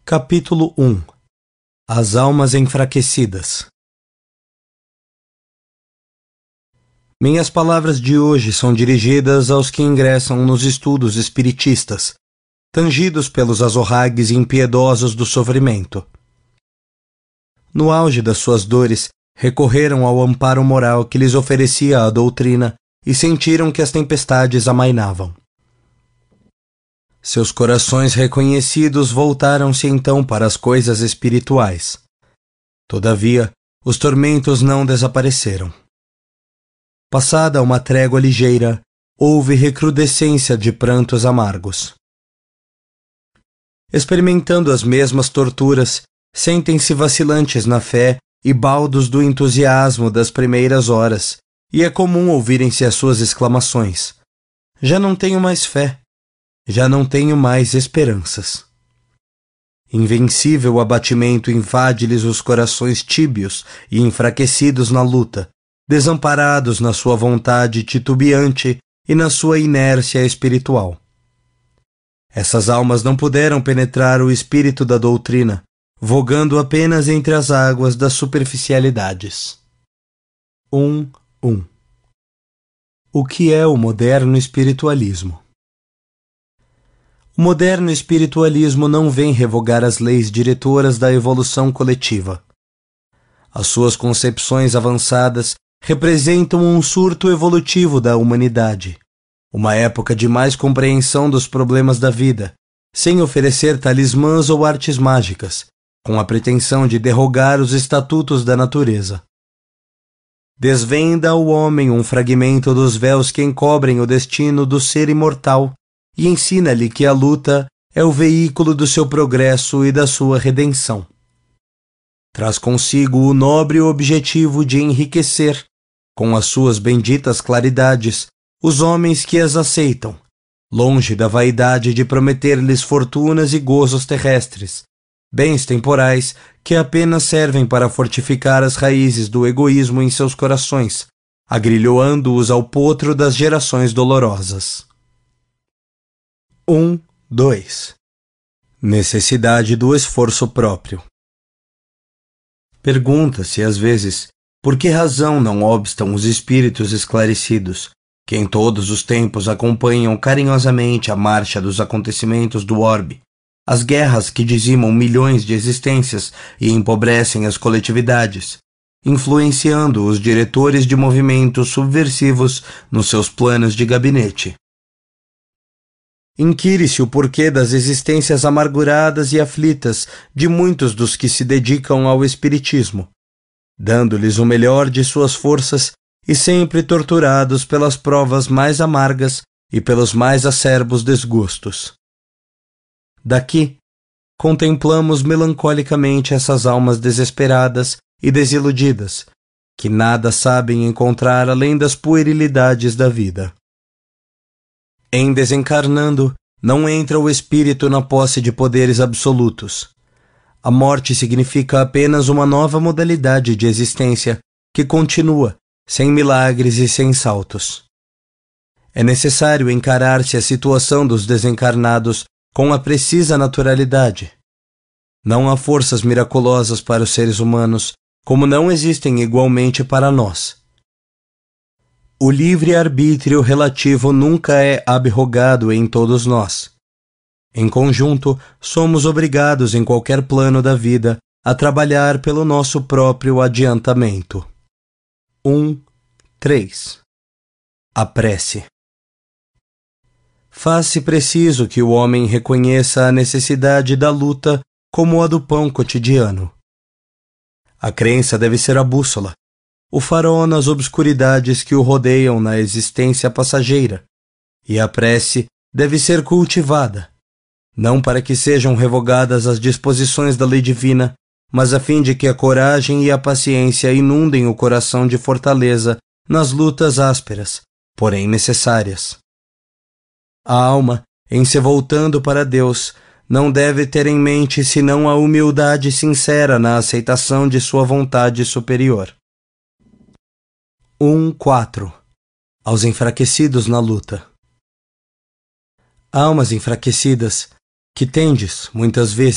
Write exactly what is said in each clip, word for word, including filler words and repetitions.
Capítulo um. As almas enfraquecidas. Minhas palavras de hoje são dirigidas aos que ingressam nos estudos espiritistas, tangidos pelos azorragues impiedosos do sofrimento. No auge das suas dores, recorreram ao amparo moral que lhes oferecia a doutrina e sentiram que as tempestades amainavam. Seus corações reconhecidos voltaram-se então para as coisas espirituais. Todavia, os tormentos não desapareceram. Passada uma trégua ligeira, houve recrudescência de prantos amargos. Experimentando as mesmas torturas, sentem-se vacilantes na fé e baldos do entusiasmo das primeiras horas, e é comum ouvirem-se as suas exclamações: já não tenho mais fé. Já não tenho mais esperanças. Invencível abatimento invade-lhes os corações tíbios e enfraquecidos na luta, desamparados na sua vontade titubeante e na sua inércia espiritual. Essas almas não puderam penetrar o espírito da doutrina, vogando apenas entre as águas das superficialidades. um. um. O que é o moderno espiritualismo? O moderno espiritualismo não vem revogar as leis diretoras da evolução coletiva. As suas concepções avançadas representam um surto evolutivo da humanidade, uma época de mais compreensão dos problemas da vida, sem oferecer talismãs ou artes mágicas, com a pretensão de derrogar os estatutos da natureza. Desvenda ao homem um fragmento dos véus que encobrem o destino do ser imortal e ensina-lhe que a luta é o veículo do seu progresso e da sua redenção. Traz consigo o nobre objetivo de enriquecer, com as suas benditas claridades, os homens que as aceitam, longe da vaidade de prometer-lhes fortunas e gozos terrestres, bens temporais que apenas servem para fortificar as raízes do egoísmo em seus corações, agrilhoando-os ao potro das gerações dolorosas. um. dois. Necessidade do esforço próprio. Pergunta-se, às vezes, por que razão não obstam os espíritos esclarecidos, que em todos os tempos acompanham carinhosamente a marcha dos acontecimentos do orbe, as guerras que dizimam milhões de existências e empobrecem as coletividades, influenciando os diretores de movimentos subversivos nos seus planos de gabinete. Inquire-se o porquê das existências amarguradas e aflitas de muitos dos que se dedicam ao espiritismo, dando-lhes o melhor de suas forças e sempre torturados pelas provas mais amargas e pelos mais acerbos desgostos. Daqui, contemplamos melancolicamente essas almas desesperadas e desiludidas, que nada sabem encontrar além das puerilidades da vida. Em desencarnando, não entra o espírito na posse de poderes absolutos. A morte significa apenas uma nova modalidade de existência que continua, sem milagres e sem saltos. É necessário encarar-se a situação dos desencarnados com a precisa naturalidade. Não há forças miraculosas para os seres humanos, como não existem igualmente para nós. O livre-arbítrio relativo nunca é abrogado em todos nós. Em conjunto, somos obrigados em qualquer plano da vida a trabalhar pelo nosso próprio adiantamento. um. três. A prece. Faz-se preciso que o homem reconheça a necessidade da luta como a do pão cotidiano. A crença deve ser a bússola, o farol nas obscuridades que o rodeiam na existência passageira, e a prece deve ser cultivada, não para que sejam revogadas as disposições da lei divina, mas a fim de que a coragem e a paciência inundem o coração de fortaleza nas lutas ásperas, porém necessárias. A alma, em se voltando para Deus, não deve ter em mente senão a humildade sincera na aceitação de sua vontade superior. um. quatro. Aos enfraquecidos na luta. Almas enfraquecidas, que tendes, muitas vezes,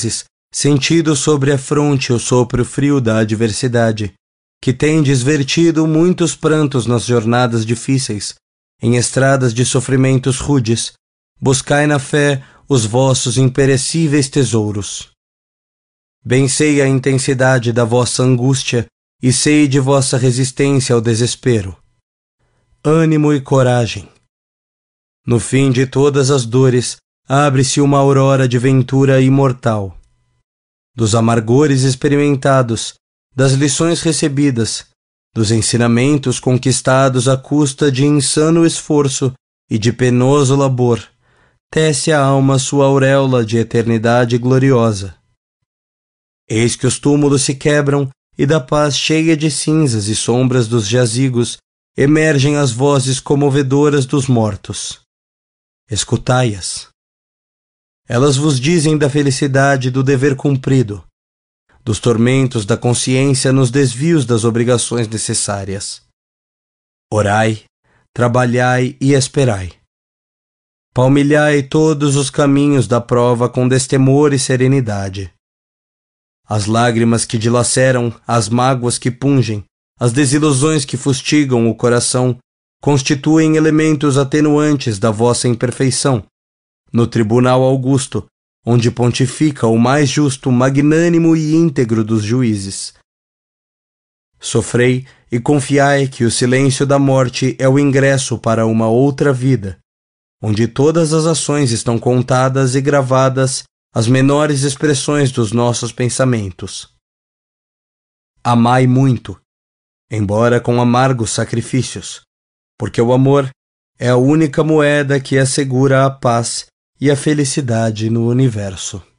sentido sobre a fronte o sopro frio da adversidade, que tendes vertido muitos prantos nas jornadas difíceis, em estradas de sofrimentos rudes, buscai na fé os vossos imperecíveis tesouros. Bem sei a intensidade da vossa angústia e sei de vossa resistência ao desespero. Ânimo e coragem. No fim de todas as dores, abre-se uma aurora de ventura imortal. Dos amargores experimentados, das lições recebidas, dos ensinamentos conquistados à custa de insano esforço e de penoso labor, tece a alma sua auréola de eternidade gloriosa. Eis que os túmulos se quebram e da paz cheia de cinzas e sombras dos jazigos emergem as vozes comovedoras dos mortos. Escutai-as. Elas vos dizem da felicidade do dever cumprido, dos tormentos da consciência nos desvios das obrigações necessárias. Orai, trabalhai e esperai. Palmilhai todos os caminhos da prova com destemor e serenidade. As lágrimas que dilaceram, as mágoas que pungem, as desilusões que fustigam o coração, constituem elementos atenuantes da vossa imperfeição, no tribunal augusto, onde pontifica o mais justo, magnânimo e íntegro dos juízes. Sofrei e confiai que o silêncio da morte é o ingresso para uma outra vida, onde todas as ações estão contadas e gravadas as menores expressões dos nossos pensamentos. Amai muito, embora com amargos sacrifícios, porque o amor é a única moeda que assegura a paz e a felicidade no universo.